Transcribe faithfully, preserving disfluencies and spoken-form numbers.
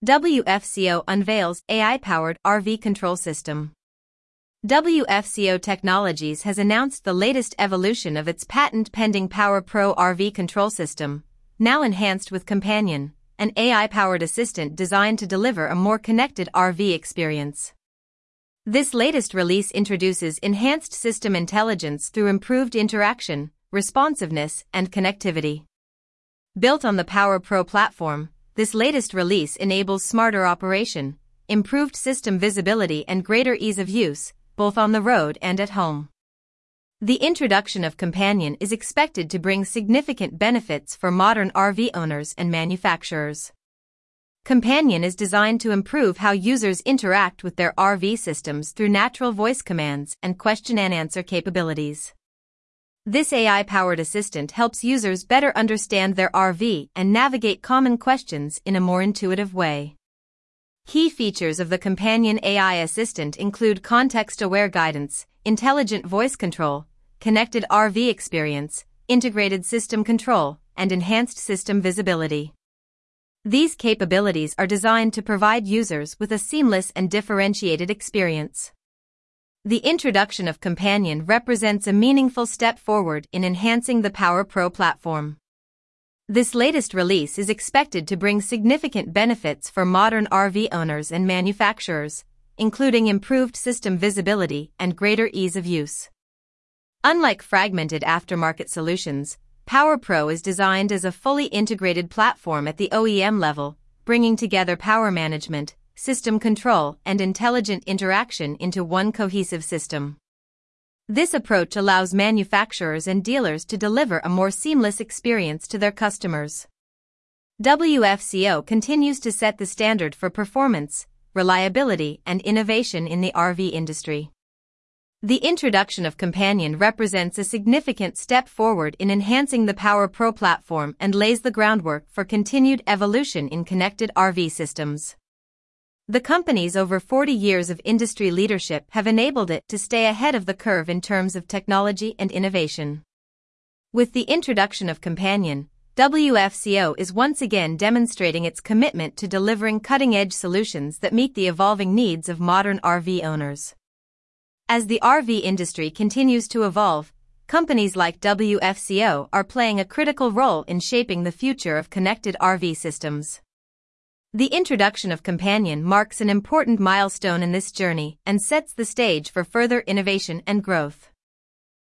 W F C O unveils A I-powered R V control system. W F C O Technologies has announced the latest evolution of its patent-pending PowerPro R V control system, now enhanced with Companion, an A I-powered assistant designed to deliver a more connected R V experience. This latest release introduces enhanced system intelligence through improved interaction, responsiveness, and connectivity. Built on the PowerPro platform, this latest release enables smarter operation, improved system visibility, and greater ease of use, both on the road and at home. The introduction of Companion is expected to bring significant benefits for modern R V owners and manufacturers. Companion is designed to improve how users interact with their R V systems through natural voice commands and question-and-answer capabilities. This A I-powered assistant helps users better understand their R V and navigate common questions in a more intuitive way. Key features of the Companion A I assistant include context-aware guidance, intelligent voice control, connected R V experience, integrated system control, and enhanced system visibility. These capabilities are designed to provide users with a seamless and differentiated experience. The introduction of Companion represents a meaningful step forward in enhancing the PowerPro platform. This latest release is expected to bring significant benefits for modern R V owners and manufacturers, including improved system visibility and greater ease of use. Unlike fragmented aftermarket solutions, PowerPro is designed as a fully integrated platform at the O E M level, bringing together power management, system control, and intelligent interaction into one cohesive system. This approach allows manufacturers and dealers to deliver a more seamless experience to their customers. W F C O continues to set the standard for performance, reliability, and innovation in the R V industry. The introduction of Companion represents a significant step forward in enhancing the PowerPro platform and lays the groundwork for continued evolution in connected R V systems. The company's over forty years of industry leadership have enabled it to stay ahead of the curve in terms of technology and innovation. With the introduction of Companion, W F C O is once again demonstrating its commitment to delivering cutting-edge solutions that meet the evolving needs of modern R V owners. As the R V industry continues to evolve, companies like W F C O are playing a critical role in shaping the future of connected R V systems. The introduction of Companion marks an important milestone in this journey and sets the stage for further innovation and growth.